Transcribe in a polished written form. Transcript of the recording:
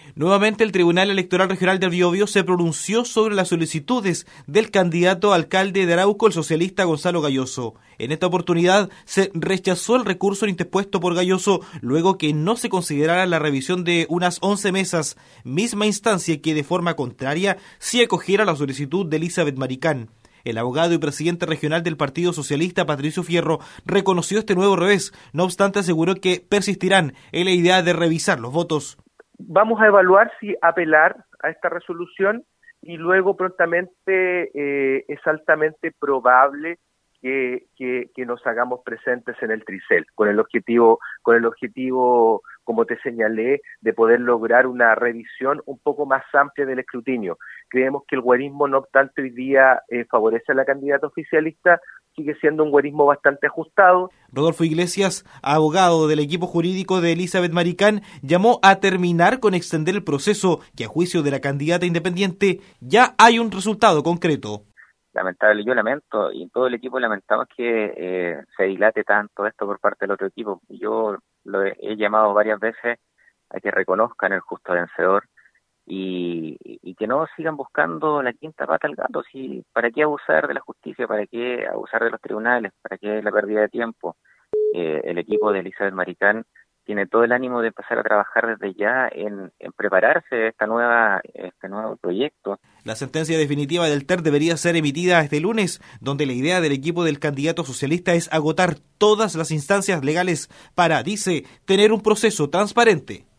Nuevamente, el Tribunal Electoral Regional del Biobío se pronunció sobre las solicitudes del candidato a alcalde de Arauco, el socialista Gonzalo Gayoso. En esta oportunidad se rechazó el recurso interpuesto por Gayoso luego que no se considerara la revisión de unas 11 mesas, misma instancia que de forma contraria sí acogiera la solicitud de Elizabeth Maricán. El abogado y presidente regional del Partido Socialista, Patricio Fierro, reconoció este nuevo revés. No obstante, aseguró que persistirán en la idea de revisar los votos. Vamos a evaluar si apelar a esta resolución y luego prontamente es altamente probable que nos hagamos presentes en el Tricel, con el objetivo, como te señalé, de poder lograr una revisión un poco más amplia del escrutinio. Creemos que el güerismo, no obstante, hoy día favorece a la candidata oficialista, sigue siendo un güerismo bastante ajustado. Rodolfo Iglesias, abogado del equipo jurídico de Elizabeth Maricán, llamó a terminar con extender el proceso, que a juicio de la candidata independiente ya hay un resultado concreto. Lamentable, yo lamento, y todo el equipo lamentamos que se dilate tanto esto por parte del otro equipo. Yo lo he llamado varias veces a que reconozcan el justo vencedor y que no sigan buscando la quinta pata al gato. ¿Sí? ¿Para qué abusar de la justicia? ¿Para qué abusar de los tribunales? ¿Para qué la pérdida de tiempo? El equipo de Elizabeth Maricán tiene todo el ánimo de empezar a trabajar desde ya en prepararse este nuevo proyecto. La sentencia definitiva del TER debería ser emitida este lunes, donde la idea del equipo del candidato socialista es agotar todas las instancias legales para, dice, tener un proceso transparente.